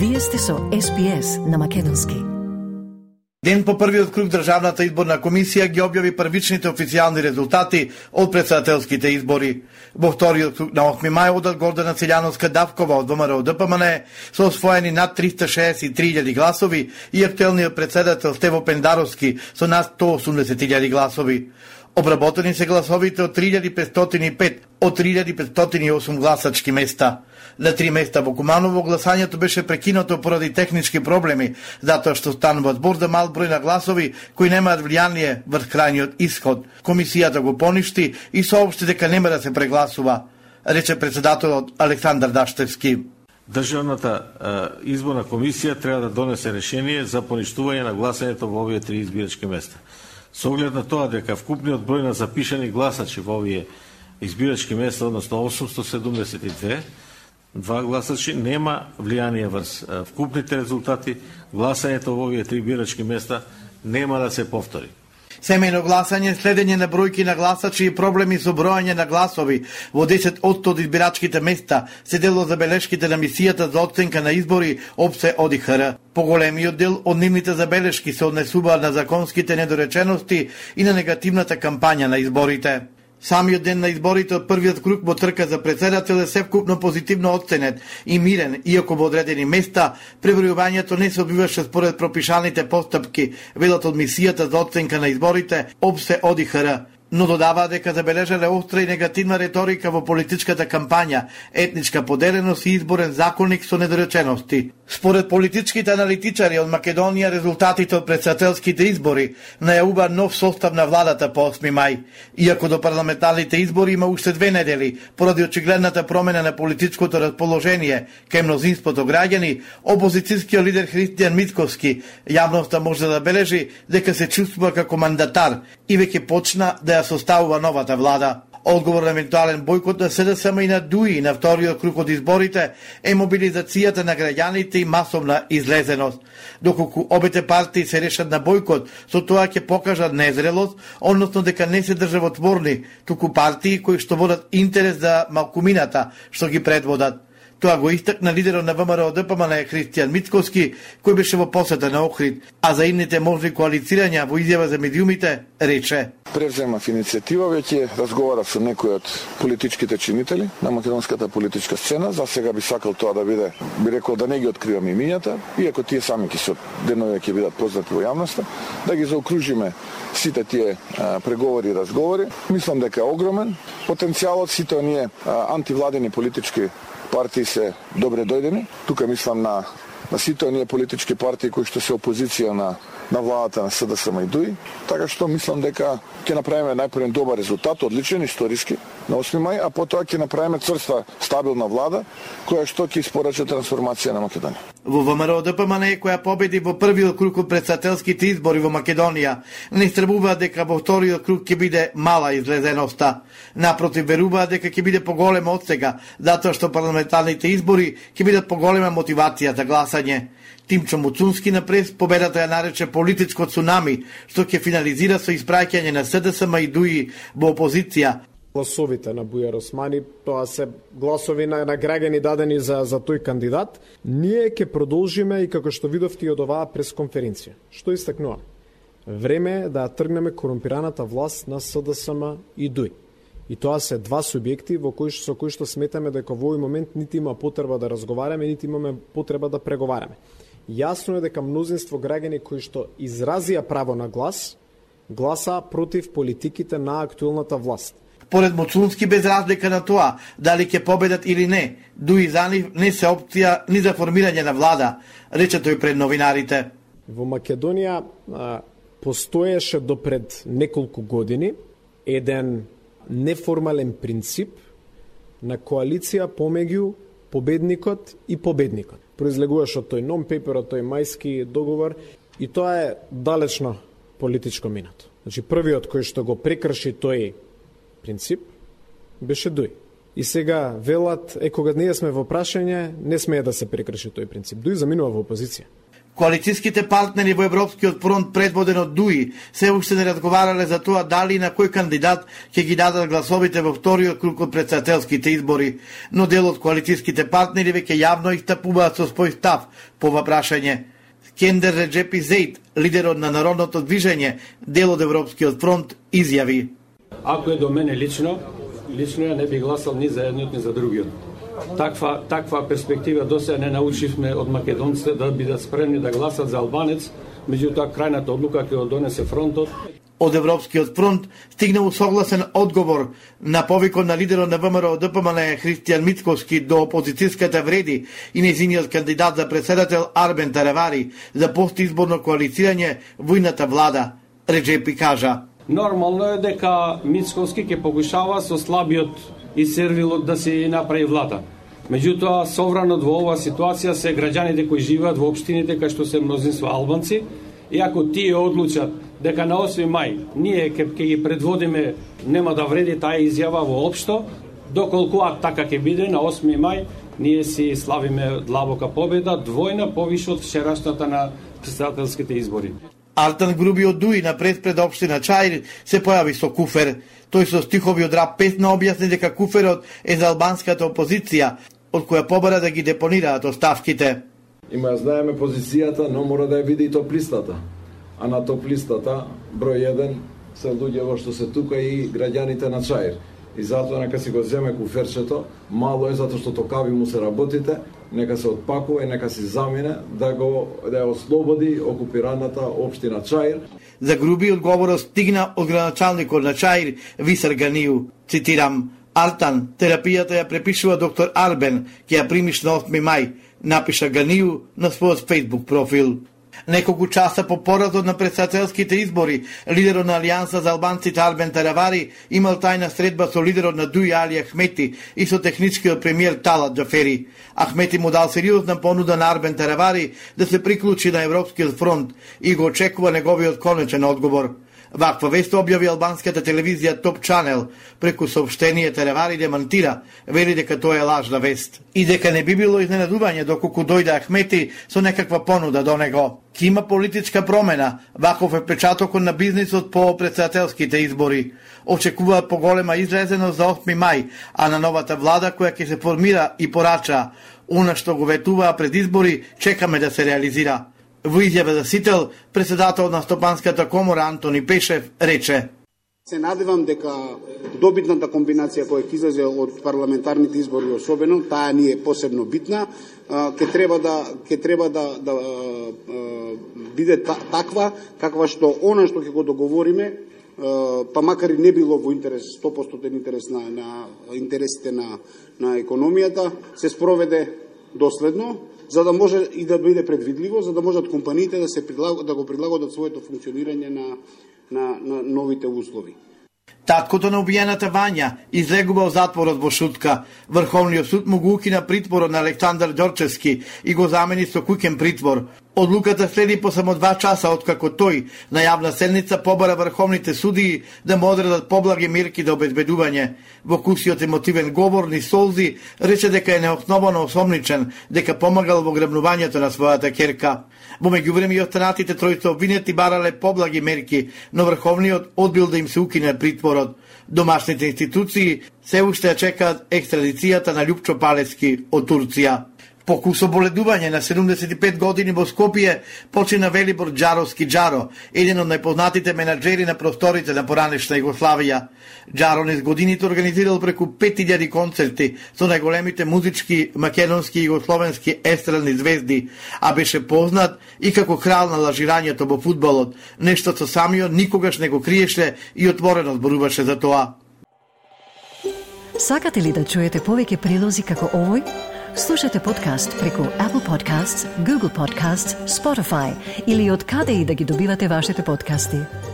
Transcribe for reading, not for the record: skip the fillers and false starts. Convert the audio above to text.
Вие сте со SPS на Македонски. Ден по првиот круг Државната изборна комисија ги објави првичните официјални резултати од претседателските избори. Во вториот круг на 8 мај одат Гордана Целјановска-Давкова од ВМРО-ДПМН со освоени над 363.000 гласови и актуелниот претседател Стево Пендаровски со над 180.000 гласови. Обработени се гласовите од 3.505 од 3.508 гласачки места. На 3 места во Куманово гласањето беше прекинато поради технички проблеми, затоа што станува збор за мал број на гласови кои немаат влијание врз крајниот исход. Комисијата го поништи и соопшти дека нема да се прегласува, рече претседателот Александар Даштевски. Државната изборна комисија треба да донесе решение за поништување на гласањето во овие 3 избирачки места. Со оглед на тоа дека вкупниот број на запишани гласачи во овие избирачки места, односно 872, два гласачи нема влијание врз вкупните резултати, гласањето во овие 3 избирачки места нема да се повтори. Семејно гласање, следење на бројки на гласачи и проблеми со бројање на гласови во 10 од избирачките места се дел од забелешките на мисијата за оценка на избори ОПСЕ ОДИХР. Поголемиот дел од нивните забелешки се однесуваат на законските недоречености и на негативната кампања на изборите. Самиот ден на изборите од првиот круг во трка за претседател е севкупно позитивно оценет и мирен, иако во одредени места пребројувањето не се одбиваше според пропишаните постапки, велат од мисијата за оценка на изборите ОПСЕ ОДИХР. Но додава дека забележале остра и негативна реторика во политичката кампања, етничка поделеност и изборен законник со недоречености. Според политичките аналитичари од Македонија, резултатите од претседателските избори најавува нов состав на владата по 8 мај. Иако до парламентарните избори има уште 2 недели, поради очигледната промена на политичкото расположение кај мнозинството граѓани, опозицијскиот лидер Христијан Мицковски јавноста може да забележи дека се чувствува како мандатар и веќе почна да ја составува новата влада. Одговор на евентуален бојкот на СДСМ и на ДУИ на вториот круг од изборите е мобилизацијата на граѓаните и масовна излезеност. Доколку обете партии се решат на бојкот, со тоа ќе покажат незрелост, односно дека не се државотворни, туку партии кои што водат интерес за малкумината што ги предводат. Тоа го истакна лидерот на ВМРО-ДПМН Христијан Мицковски, кој беше во посета на Охрид, а за идните можни коалицирања во изјава за медиумите рече: Превземав иницијатива, веќе разговарав со некои од политичките чинители на македонската политичка сцена. За сега би сакал тоа да биде, би рекол да не ги откривам имињата, иако тие сами ќе се денови ќе бидат познати во јавноста, да ги заокружиме сите тие преговори и разговори. Мислам дека е огромен потенцијалот, сите оние антивладени политички партии се добре дојдени. Тука мислам на сите оние политички партии кои што се опозиција на владата на СДСМ и ДУИ. Така што мислам дека ќе направиме најпрвен добар резултат, одличен, историски, на 8 мај, а потоа ќе направиме црста, стабилна влада, која што ќе испорача трансформација на Македонија. Во ВМРО-ДПМН, која победи во првиот круг од претседателските избори во Македонија, не истребуваат дека во вториот круг ќе биде мала излезеноста. Напротив, веруваат дека ќе биде поголема од сега, затоа што парламентарните избори ќе бидат поголема мотивација за гласање. Тимчо Муцунски на прес победата ја нарече политичко цунами, што ќе финализира со испраќање на СДСМ и ДУИ во опозиција. Гласовите на Бујар Османи, тоа се гласови на граѓани дадени за тој кандидат. Ние ќе продолжиме и како што видовте од оваа пресконференција. Што истакнува? Време е да тргнеме корумпираната власт на СДСМ и ДУИ. И тоа се два субјекти со кои што сметаме дека во овој момент нити има потреба да разговараме, нити имаме потреба да преговараме. Јасно е дека мнозинство граѓани кои што изразија право на гласа против политиките на актуелната власт. Поред Муцунски, без разлика на тоа дали ќе победат или не, ДУИ за нив не се опција ни за формирање на влада, рече тој пред новинарите. Во Македонија постоеше до пред неколку години еден неформален принцип на коалиција помеѓу победникот и победникот. Произлегуваше од тој non-paper, од тој мајски договор, и тоа е далечно политичко минато. Значи, првиот кој што го прекрши тој принцип беше ДУИ. И сега велат, кога ние сме во прашање, не смее да се прекрши тој принцип. ДУИ заминува во опозиција. Коалицијските партнери во Европскиот фронт предводен од ДУИ се уште не разговарале за тоа дали на кој кандидат ќе ги дадат гласовите во вториот круг од претседателските избори, но дел од коалицијските партнери веќе јавно истапуваат со свој став по ова прашање. Кендер Реджепи Зейд, лидерот на Народното движење, дел од Европскиот фронт, изјави: Ако е до мене лично ја не би гласал ни за едниот ни за другиот. Таква перспектива досега не научивме од македонците да бидат спремни да гласат за албанец, меѓутоа крајната одлука ќе ја донесе фронтот. Од Европскиот фронт стигнал согласен одговор на повикот на лидерот на ВМРО ДПМН Христијан Мицковски до опозицијската вреди и нејзиниот кандидат за председател Арбен Таравари за постизборно коалицирање во идната влада. Реджепи кажа: Нормално е дека Мицковски ќе покушава со слабиот и сервилот да се направи влада. Меѓутоа, совранот во оваа ситуација се граѓаните кои живеат во општините кај што се мнозинство албанци, и ако тие одлучат дека на 8 мај ние ќе ги предводиме, нема да вреди таа изјава воопшто, доколку така ќе биде на 8 мај, ние си славиме длабока победа, двојна повише од вчерашната на претседателските избори. Артан Груби од ДУИ на пред општина Чаир се појави со куфер. Тој со стихови од рап песна објасни дека куферот е за албанската опозиција, од која побара да ги депонираат оставките. Има ја знаеме позицијата, но мора да ја види и топ-листата. А на топ-листата, број 1, се луѓе што се тука и граѓаните на Чаир. И затоа нека си го земе куферчето, мало е затоа што токави му се работите, нека се отпакува и нека си замине да ја ослободи окупираната општина Чаир. За Груби одговорот стигна од градоначалникот на Чаир Висар Ганију. Цитирам: Артан, терапијата ја препишува доктор Арбен, ќе ја примиш на 8 мај, напиша Ганију на својот Facebook профил. Неколку часа по поразот на претседателските избори, лидерот на Алијанса за албанците Арбен Таравари имал тајна средба со лидерот на ДУИ Али Ахмети и со техничкиот премиер Талат Џафери. Ахмети му дал сериозна понуда на Арбен Таравари да се приклучи на Европскиот фронт и го очекува неговиот конечен одговор. Ваква вест објави албанската телевизија Топ Чанел. Преку соопштение Таравари демантира, вели дека тоа е лажна вест и дека не би било изненадување доколку дојде Ахмети со некаква понуда до него. Ки има политичка промена, ваков е печатокот на бизнисот по претседателските избори. Очекуваат поголема излезеност за 8 мај, а на новата влада која ќе се формира и порача она што го ветуваа пред избори, чекаме да се реализира. Во изјава за Сител, председател на Стопанската комора Антони Пешев рече: Се надевам дека добитната комбинација која ќе излезе од парламентарните избори, особено таа ни е посебно битна, ќе треба да биде таква каква што она што ќе го договориме, па макар и не било во интерес 100% интерес на интересите на економијата, се спроведе доследно, за да може и да биде предвидливо, за да можат компаниите да го прилагодат своето функционирање на новите услови. Таткото на убиената Вања излегува од затворот во Шутка. Врховниот суд му го укина притворот на Александар Ѓорчевски и го замени со куќен притвор. Одлуката следи по само 2 часа откако тој на јавна седница побара врховните судии да му одредат поблаги мерки за обезбедување. Во кусиот емотивен говор ни солзи рече дека е неосновано осомничен, дека помагал во грабнувањето на својата ќерка. Во меѓувреме и останатите тројца обвинети барале поблаги мерки, но врховниот одбил да им се укине притворот. Домашните институции се уште ја чекаат екстрадицијата на Љупчо Палевски од Турција. По соболедување на 75 години во Скопје почина Велибор Џаровски Џаро, еден од најпознатите менаџери на просторите на поранешна Југославија. Џаро низ годините организирал преку 5000 концерти со најголемите музички, македонски и југословенски естрадни звезди, а беше познат и како крал на лажирањето во фудбалот, нешто со самиот никогаш не го криеше и отворено зборуваше за тоа. Сакате ли да чуете повеќе прилози како овој? Слушате подкаст преку Apple Podcasts, Google Podcasts, Spotify или од каде и да ги добивате вашите подкасти.